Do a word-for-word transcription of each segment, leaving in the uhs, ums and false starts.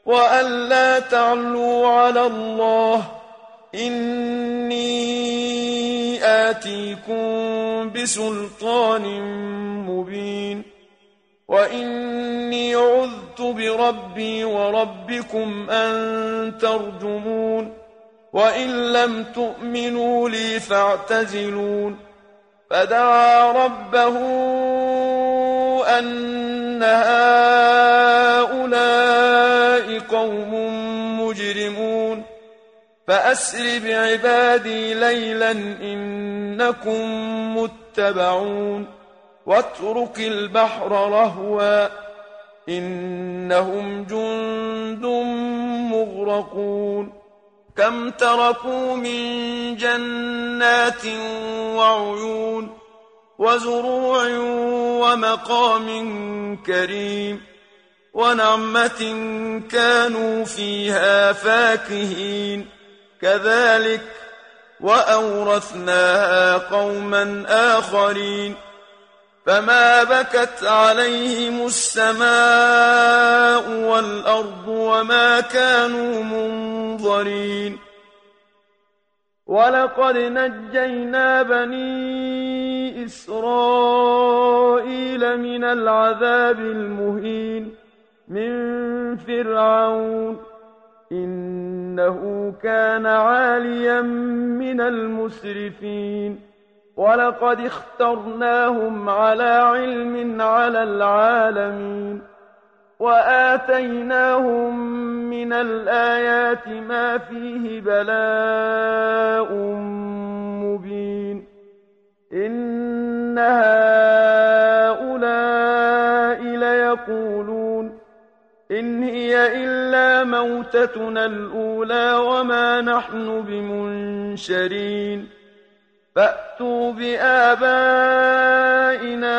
وألا تعلوا على الله إني آتيكم بسلطان مبين وإني عذت بربي وربكم أن ترجمون وإن لم تؤمنوا لي فاعتزلون فدعا ربه أن هؤلاء قوم مجرمون فأسر بعبادي ليلا إنكم متبعون واترك البحر رهوا إنهم جند مغرقون كم تركوا من جنات وعيون وزروع ومقام كريم ونعمة كانوا فيها فاكهين كذلك وأورثناها قوما آخرين فما بكت عليهم السماء والأرض وما كانوا منظرين ولقد نجينا بني إسرائيل من العذاب المهين من فرعون إنه كان عاليا من المسرفين ولقد اخترناهم على علم على العالمين وآتيناهم من الآيات ما فيه بلاء مبين إن هؤلاء ليقولون إن هي إلا موتتنا الأولى وما نحن بمنشرين فأتوا بآبائنا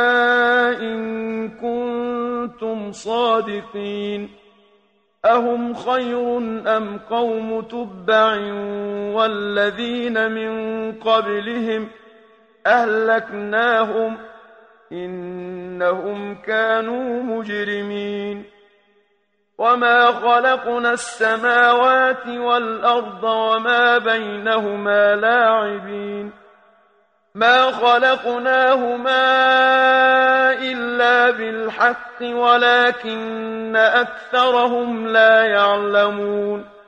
إن كنتم صادقين أهم خير أم قوم تبع والذين من قبلهم أهلكناهم إنهم كانوا مجرمين وما خلقنا السماوات والأرض وما بينهما لاعبين ما خلقناهما إلا بالحق ولكن أكثرهم لا يعلمون